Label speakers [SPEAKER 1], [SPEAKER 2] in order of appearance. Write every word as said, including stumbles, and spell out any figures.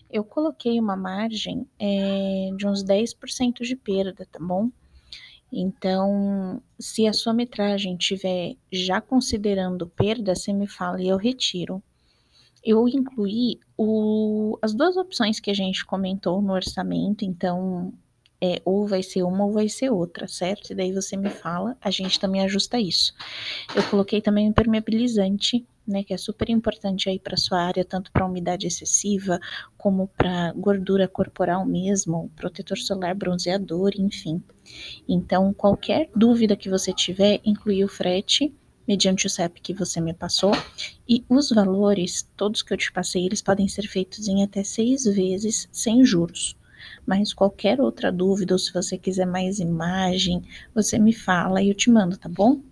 [SPEAKER 1] Eu coloquei uma margem é, de uns dez por cento de perda, tá bom? Então, se a sua metragem tiver já considerando perda, você me fala e eu retiro. Eu incluí o, as duas opções que a gente comentou no orçamento, então é, ou vai ser uma ou vai ser outra, certo? E daí você me fala, a gente também ajusta isso. Eu coloquei também um impermeabilizante, né, que é super importante aí para sua área, tanto para umidade excessiva, como para gordura corporal mesmo, protetor solar, bronzeador, enfim. Então, qualquer dúvida que você tiver, inclui o frete, mediante o C E P que você me passou, e os valores, todos que eu te passei, eles podem ser feitos em até seis vezes sem juros. Mas qualquer outra dúvida, ou se você quiser mais imagem, você me fala e eu te mando, tá bom?